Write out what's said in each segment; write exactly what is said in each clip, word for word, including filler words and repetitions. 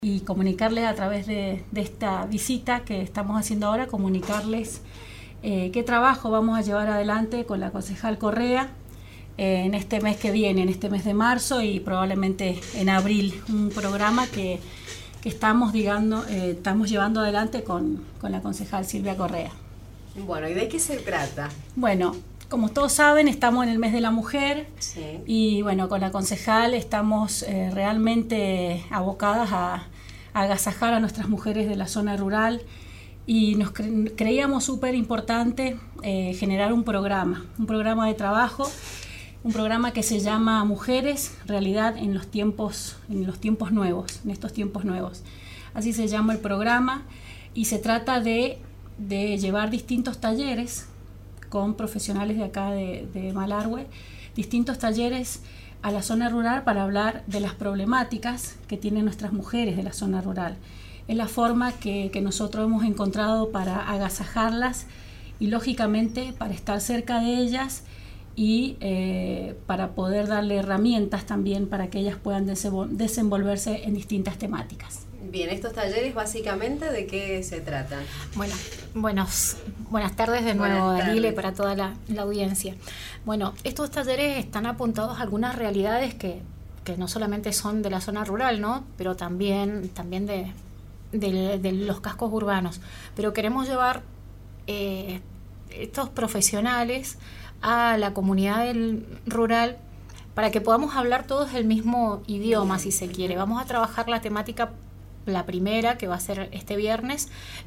y comunicarles a través de, de esta visita que estamos haciendo ahora, comunicarles eh, qué trabajo vamos a llevar adelante con la concejal Correa eh, en este mes que viene, en este mes de marzo y probablemente en abril, un programa que, que estamos, digamos, eh, estamos llevando adelante con, con la concejal Silvia Correa. Bueno, ¿y de qué se trata? Bueno, como todos saben, estamos en el mes de la mujer, sí. y bueno, con la concejal estamos eh, realmente abocadas a, a agasajar a nuestras mujeres de la zona rural y nos cre creíamos súper importante eh, generar un programa, un programa de trabajo, un programa que se llama Mujeres, Realidad en los tiempos, en los tiempos nuevos, en estos tiempos nuevos. Así se llama el programa y se trata de, de llevar distintos talleres con profesionales de acá de, de Malargüe, distintos talleres a la zona rural para hablar de las problemáticas que tienen nuestras mujeres de la zona rural. Es la forma que, que nosotros hemos encontrado para agasajarlas y lógicamente para estar cerca de ellas y eh, para poder darle herramientas también para que ellas puedan desenvolverse en distintas temáticas. Bien, estos talleres básicamente ¿de qué se tratan? Bueno, buenos, buenas tardes de nuevo, Dalile, para toda la, la audiencia. Bueno, estos talleres están apuntados a algunas realidades que, que no solamente son de la zona rural, ¿no? Pero también, también de, de, de los cascos urbanos. Pero queremos llevar eh, estos profesionales a la comunidad del rural para que podamos hablar todos el mismo idioma, si se quiere. Vamos a trabajar la temática, la primera, que va a ser este viernes,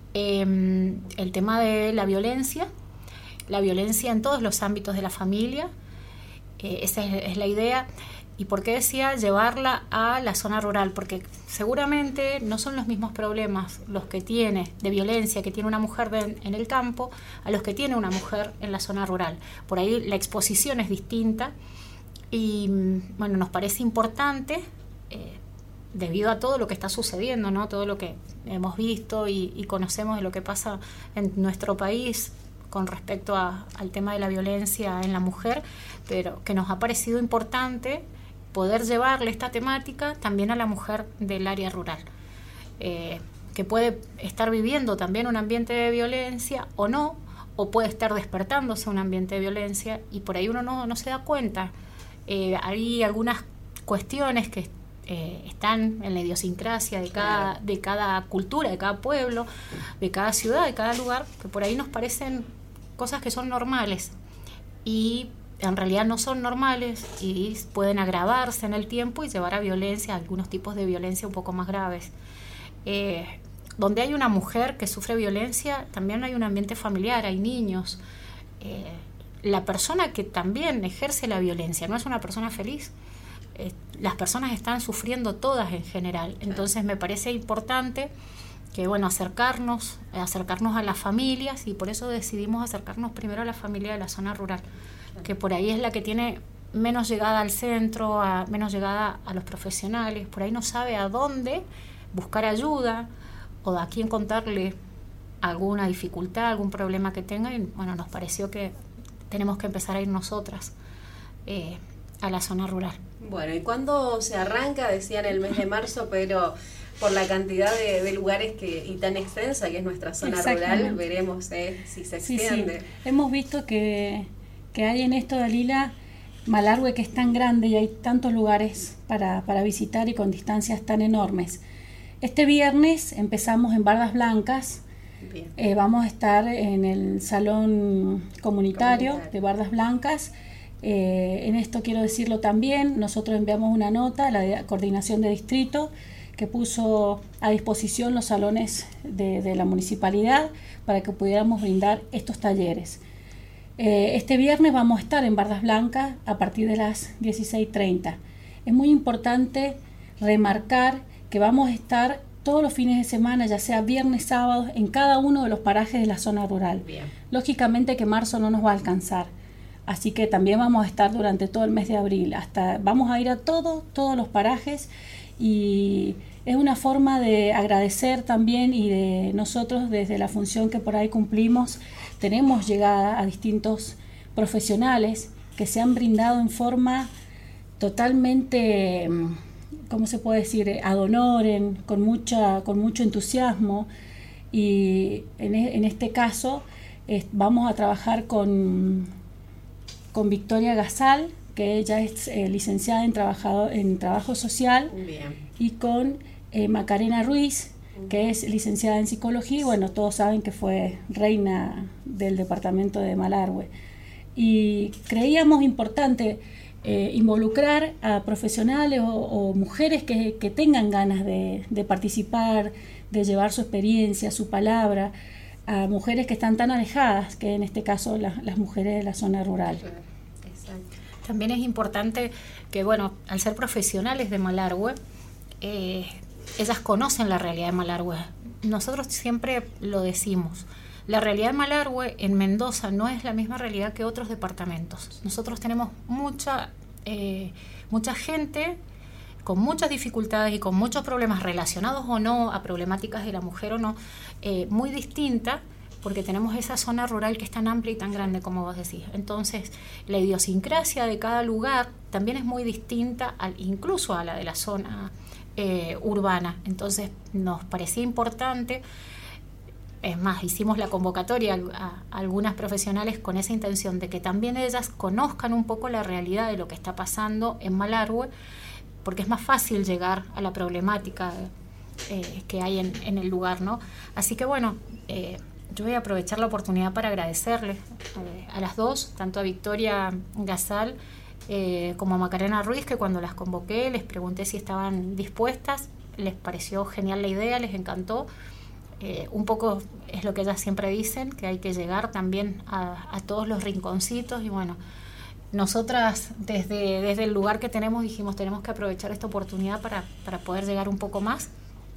eh, el tema de la violencia, la violencia en todos los ámbitos de la familia, eh, esa es, es la idea. ¿Y por qué decía llevarla a la zona rural? Porque seguramente no son los mismos problemas los que tiene de violencia que tiene una mujer de, en el campo a los que tiene una mujer en la zona rural. Por ahí la exposición es distinta y bueno, nos parece importante eh, debido a todo lo que está sucediendo, ¿no? Todo lo que hemos visto y, y conocemos de lo que pasa en nuestro país con respecto a, al tema de la violencia en la mujer, pero que nos ha parecido importante poder llevarle esta temática también a la mujer del área rural, eh, que puede estar viviendo también un ambiente de violencia o no, o puede estar despertándose un ambiente de violencia y por ahí uno no, no se da cuenta. Eh, hay algunas cuestiones que eh, están en la idiosincrasia de cada, de cada cultura, de cada pueblo, de cada ciudad, de cada lugar, que por ahí nos parecen cosas que son normales y en realidad no son normales y pueden agravarse en el tiempo y llevar a violencia, a algunos tipos de violencia un poco más graves. Eh, donde hay una mujer que sufre violencia, también hay un ambiente familiar, hay niños. Eh, la persona que también ejerce la violencia no es una persona feliz. Eh, las personas están sufriendo todas en general. Entonces me parece importante que bueno, acercarnos, acercarnos a las familias y por eso decidimos acercarnos primero a la familia de la zona rural, que por ahí es la que tiene menos llegada al centro, a, menos llegada a los profesionales, por ahí no sabe a dónde buscar ayuda o a quién contarle alguna dificultad, algún problema que tenga y bueno, nos pareció que tenemos que empezar a ir nosotras eh, a la zona rural. Bueno, ¿y cuándo se arranca? Decían el mes de marzo, pero por la cantidad de, de lugares que y tan extensa que es nuestra zona rural, veremos eh, si se extiende. Sí, sí. Hemos visto que, que hay en esto de Lila, Malargüe, que es tan grande y hay tantos lugares para, para visitar y con distancias tan enormes. Este viernes empezamos en Bardas Blancas, eh, vamos a estar en el salón comunitario, comunitario. de Bardas Blancas. Eh, en esto quiero decirlo también, nosotros enviamos una nota a la coordinación de distrito que puso a disposición los salones de, de la municipalidad para que pudiéramos brindar estos talleres. Eh, este viernes vamos a estar en Bardas Blancas a partir de las dieciséis treinta. Es muy importante remarcar que vamos a estar todos los fines de semana, ya sea viernes, sábados, en cada uno de los parajes de la zona rural. Bien. Lógicamente que marzo no nos va a alcanzar, así que también vamos a estar durante todo el mes de abril. Hasta vamos a ir a todos, todos los parajes y es una forma de agradecer también y de nosotros desde la función que por ahí cumplimos, tenemos llegada a distintos profesionales que se han brindado en forma totalmente ¿cómo se puede decir?, ad honorem, con, mucha, con mucho entusiasmo. Y en, en este caso eh, vamos a trabajar con, con Victoria Gasal, que ella es eh, licenciada en, trabajado, en Trabajo Social. Bien. Y con eh, Macarena Ruiz, que es licenciada en Psicología, y bueno, todos saben que fue reina del departamento de Malargüe. Y creíamos importante eh, involucrar a profesionales o, o mujeres que, que tengan ganas de, de participar, de llevar su experiencia, su palabra, a mujeres que están tan alejadas, que en este caso la, las mujeres de la zona rural. Exacto. También es importante que, bueno, al ser profesionales de Malargüe, eh, ellas conocen la realidad de Malargüe. Nosotros siempre lo decimos. La realidad de Malargüe en Mendoza no es la misma realidad que otros departamentos. Nosotros tenemos mucha, eh, mucha gente con muchas dificultades y con muchos problemas relacionados o no a problemáticas de la mujer o no, eh, muy distinta, porque tenemos esa zona rural que es tan amplia y tan grande como vos decís. Entonces, la idiosincrasia de cada lugar también es muy distinta, al, incluso a la de la zona eh, urbana. Entonces, nos parecía importante, es más, hicimos la convocatoria a, a algunas profesionales con esa intención de que también ellas conozcan un poco la realidad de lo que está pasando en Malargüe, porque es más fácil llegar a la problemática eh, que hay en, en el lugar, ¿no? Así que bueno, eh, yo voy a aprovechar la oportunidad para agradecerles eh, a las dos, tanto a Victoria Gasal eh, como a Macarena Ruiz, que cuando las convoqué les pregunté si estaban dispuestas, les pareció genial la idea, les encantó. Eh, un poco es lo que ellas siempre dicen, que hay que llegar también a, a todos los rinconcitos y bueno, nosotras desde, desde el lugar que tenemos dijimos tenemos que aprovechar esta oportunidad para, para poder llegar un poco más.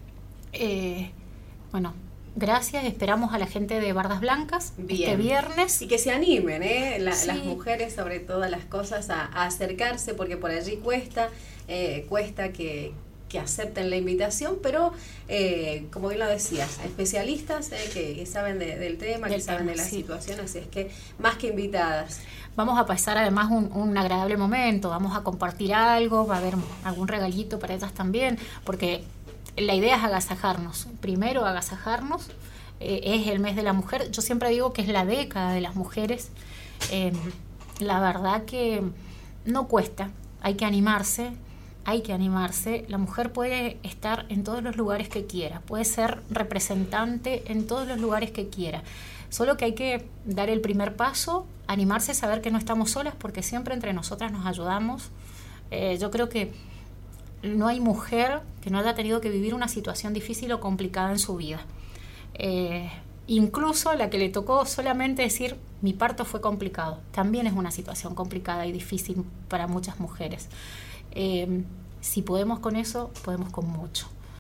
Eh, bueno, gracias, esperamos a la gente de Bardas Blancas Bien. este viernes. Y que se animen, ¿eh? La, sí. Las mujeres sobre todas las cosas a, a acercarse, porque por allí cuesta, eh, cuesta que, que acepten la invitación, pero eh, como bien lo decías, especialistas eh, que, que saben de, del tema, del que saben tema, de la sí. situación, así es que más que invitadas. Vamos a pasar además un, un agradable momento, vamos a compartir algo, va a haber algún regalito para ellas también, porque la idea es agasajarnos, primero agasajarnos, eh, es el mes de la mujer, yo siempre digo que es la década de las mujeres, eh, la verdad que no cuesta, hay que animarse, hay que animarse, la mujer puede estar en todos los lugares que quiera, puede ser representante en todos los lugares que quiera, solo que hay que dar el primer paso, animarse, saber que no estamos solas, porque siempre entre nosotras nos ayudamos. Eh, yo creo que no hay mujer que no haya tenido que vivir una situación difícil o complicada en su vida. Eh, incluso la que le tocó solamente decir, mi parto fue complicado, también es una situación complicada y difícil para muchas mujeres. Eh, si podemos con eso, podemos con mucho.